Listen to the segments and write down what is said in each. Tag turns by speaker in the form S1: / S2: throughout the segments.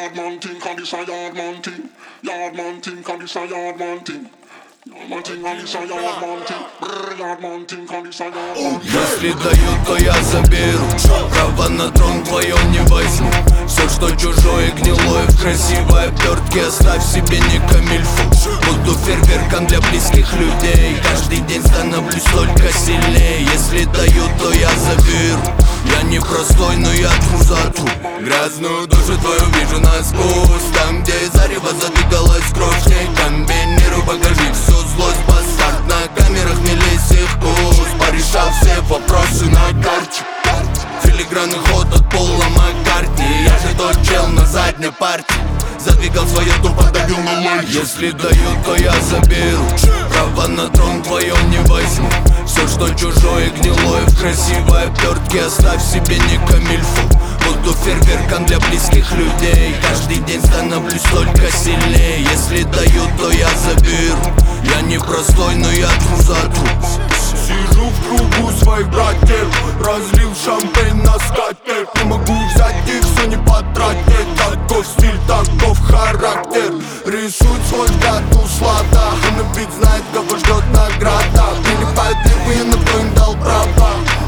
S1: yard man thing, and this a yard man thing. Yard man thing, and this a yard man thing.
S2: Если дают, то я заберу. Право на трон твоем не возьму. Все, что чужое, гнилое, в красивой обертке оставь себе, не камильфу. Буду фейерверком для близких людей. Каждый день становлюсь только сильнее. Если дают, то я заберу. Я не простой, но я тру за тру. Грязную душу твою вижу насквозь. Там, где зарево задвигалась кровь, с ней комбинирую, покажи всю злость. Бастард на камерах, не лезь их вкус. Порешал все вопросы на карте. Филигранный ход от Пола Маккартни. Я же тот чел на задней партии. Задвигал свое тупо, давил на лайк. Если дают, то я заберу. Право на трон твоем не возьму. Все, что чужое, гнилое, в красивой обертке оставь себе, не камильфу. Буду фейерверком для близких людей. Каждый день становлюсь только сильнее. Если дают, то я заберу. Я не простой, но я тру за тру.
S3: Сижу в кругу своих братьев, разлил шампейн на скатерть. Не могу взять их, все не потратить. Таков стиль, таков характер. Рисует свой взгляд услада. Он ведь знает, кого ждет награда. Прилипают липы, но кто им дал право.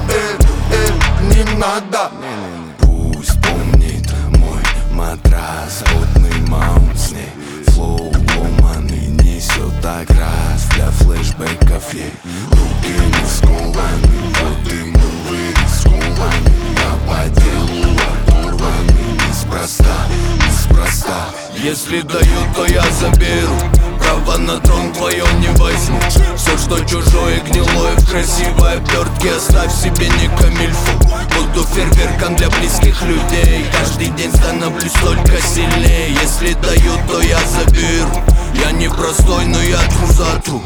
S3: Не надо.
S2: Пусть помнит мой матрас, потный маунт с ней. Флоу ломаный несет так раз. Для флешбеков ей руки не скованы. Вот и мы вырискованы. Я по делу оторваны. Неспроста. Если дают, то я заберу. Право на трон твоем не возьму. Все, что чужое, гнилое, в красивой обертке оставь себе, не камильфу. Буду фейерверком для близких людей. Каждый день становлюсь только сильнее. Если дают, то я заберу. Я не простой, но я тру за тру.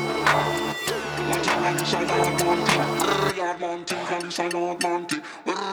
S1: Yard man thing, and this a yard man thing.